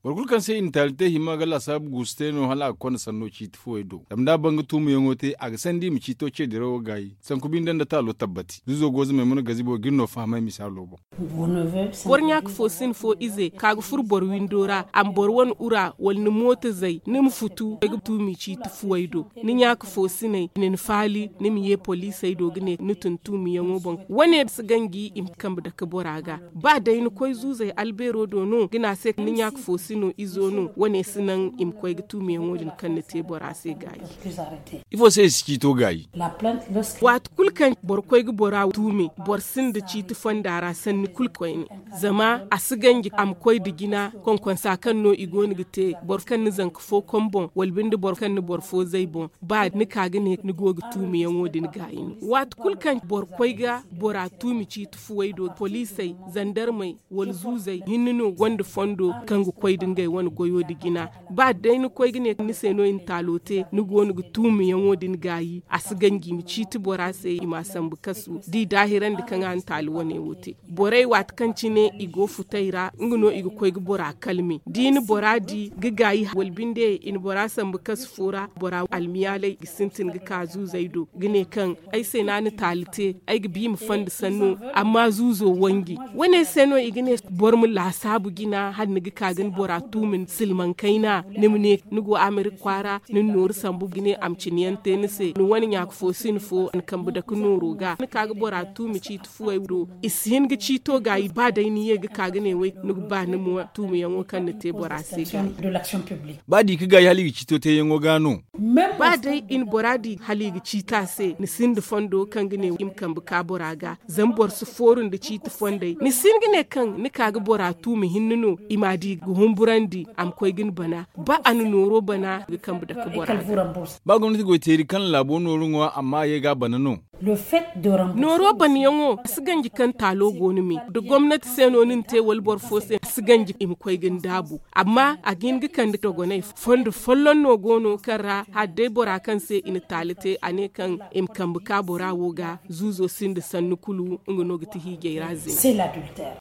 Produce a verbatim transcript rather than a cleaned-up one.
Barkul kan sai in talte hima gala sabu gusteno hala kon sanno ci tifo edo. Damda banga tumu yongote aga sandi mi ci to ce de rawo gayi. San kubin dan da ta lo tabbati. Zuzo gozu mai mun gazibo ginno fama misalo bo. Bornyak fo sin fo ize kagu fur bor windora am bor won ura wal ni mota zai nim futu ga tumi ci tifo edo. Ni nyak fo sinai nin fali nim ye police edo gine nutun tumi yango bon. Wane su gangi im kamba da kaboraga. Ba dai ni koy zuzai albero dono gina se ni nyak fo sino izonu wane sinan im koy gitu mi ngodin kan ne tebora se gayi ifo se ski to gayi wat kulkan bor koy gu bora tumi bor sin da ci tu fandara san ni kul koy ni zama asigangi am koy digina kon kon sa kan no igoni gite bor kan ni zank fo kombon wal bindi bor kan ni bor fo zai bon ba ni kaga ne ni gogu tumi ngodin gayi wat kulkan bor koy ga bora tumi ci tu fuwaido police zandarmai wal zuzai hinno gonda fondo kangu koy dingai wani goyo digina ba dai ni koy gine ni seno in talote ni gonu tumi yango din gayi asigangi mi citi bora sai ima sambu kasu di dahiran di kan an talo wane wote borai wat kanci ne igo futaira nguno igo koy bora kalmi di ni bora di gigayi walbinde in bora sambu kasu fura bora almiyale gisintin gi kazu zaido gine kan ai sai na ni talite ai gi bi mu fandi sanno amma zuzo wangi wane seno igine bormu la sabu gina har ni gi kagan bora tumin silman kaina nimne nugo amerik kwara nin nur sambu gine amciniyan tenise ni wani nyak fo sin fo an kambu da kunuru ga ni kaga bora tumi ci tufu wuro isin gi ci to ga ba dai ni ye ga kaga ne wai nugo ba ni mu tumi yango kan ne te bora se ga ba di kiga hali ci to te yango gano ba dai in boradi hali gi ci ta se ni sin da fondo kan gine im kambu ka bora ga zambor su forun da ci tu fondai ni sin gine kan ni kaga bora tumi hinnuno imadi guhumburandi am koy gin bana ba anu noro bana ga kambu da kabora ba gwamnati go teri kan labo norunwa amma ye ga bana no le fait de rembourser noro ban yango siganji kan talo gonu mi da gwamnati senonin te walbor fose siganji im koy gin dabu amma a gin ga kan to gonai fondo follon no gono kara hadde bora kan se in talite ane kan im kambu ka bora woga zuzo sinde sannu kulu ngono giti hige razin c'est l'adultère.